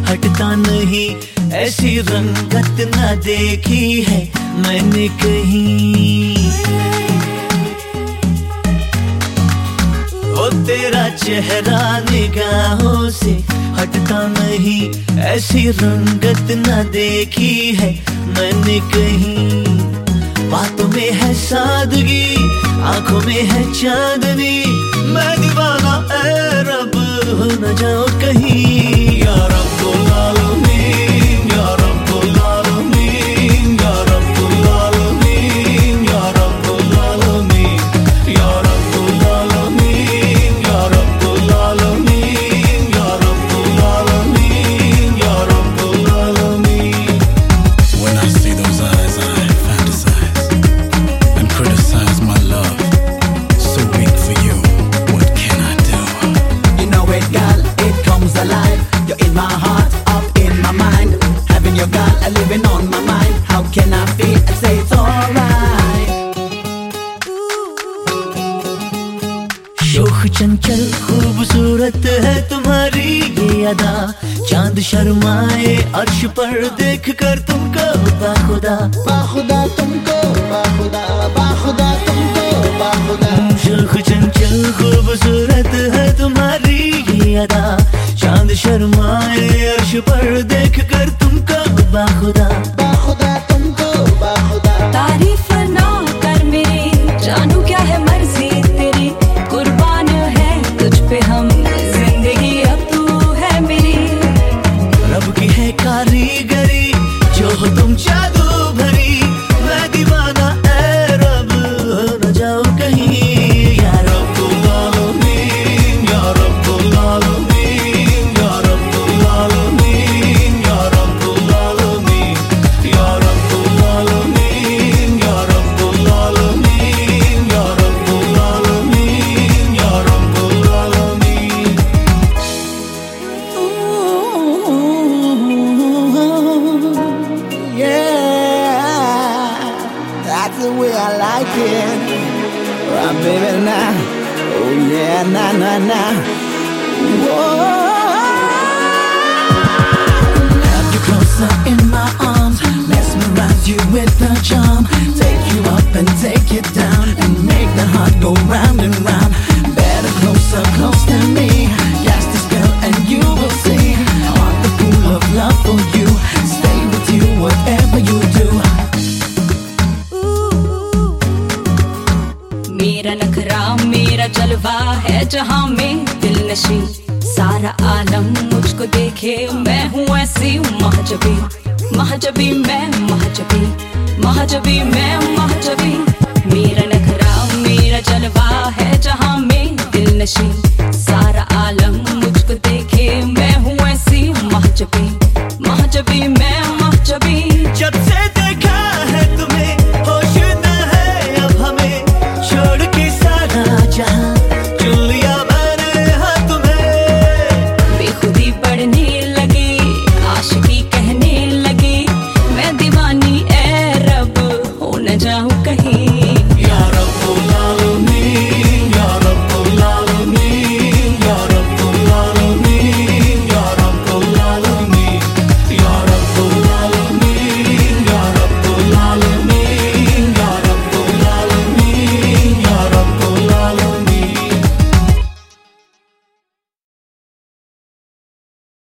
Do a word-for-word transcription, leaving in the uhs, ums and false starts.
हटता नहीं, ऐसी रंगत ना देखी है मैंने कहीं। ओ तेरा चेहरा निगाहों से हटता नहीं, ऐसी रंगत ना देखी है मैंने कहीं। बातों में है सादगी, आंखों में है चांदनी, मैं दीवाना ऐ रब हो न जाओ कहीं। या रब्बुल आलमीन, या रब्बुल आलमीन, या रब्बुल आलमीन, या रब्बुल आलमीन, या रब्बुल आलमीन, या रब्बुल आलमीन, या रब्बुल आलमीन, या रब्बुल आलमीन। When I see those eyes, I fantasize and criticize my love. So weak for you, what can I do? You know it, girl, it comes alive. You're in my heart, up in my mind. Having your girl, a living on my mind. How can I feel and say it's alright? शोख चंचल खूबसूरत है तुम्हारी ये अदा, चांद शर्माए अर्श पर देख कर तुमको बाखुदा। बाखुदा तुमको, बाखुदा, बाखुदा तुमको, बाखुदा। शोख चंचल खूबसूरत है तुम्हारी ये अदा, चांद शर्माए अर्श पर देख कर तुमको बाखुदा। बाखुदा तुमको, बाखुदा। तारीफ ना कर मेरी, जानू क्या है मर्जी तेरी, कुर्बान है तुझ पे हम, जिंदगी अब तू है मेरी। रब की है कारीगरी, जो हो तुम जादू भरी, मैं दीवाना ऐ रब हो न जाओ कहीं। या रब्बुल आलमीन, या रब्बुल आलमीन, या रब्बुल आलमीन, या रब्बुल आलमीन, या रब्बुल आलमीन, या रब्बुल आलमीन, या रब्बुल आलमीन, या रब्बुल आलमीन। Yeah, that's the way I like it. Right, baby, now. Oh, yeah, nah, nah, nah. Whoa. Have you closer in my arms, mesmerize you with the charm, take you up and take it down, and make the heart go round and round. Better closer, close to me, cast the spell and you will see. Heart the pool of love for you, stay with you whatever you do. मेरा नखरा मेरा जलवा है जहां में दिल नशी, सारा आलम मुझको देखे मैं हूँ ऐसी महजबी। महजबी मैं महजबी, महजबी मैं महजबी। मेरा नखरा मेरा जलवा है जहां में दिल नशी, सारा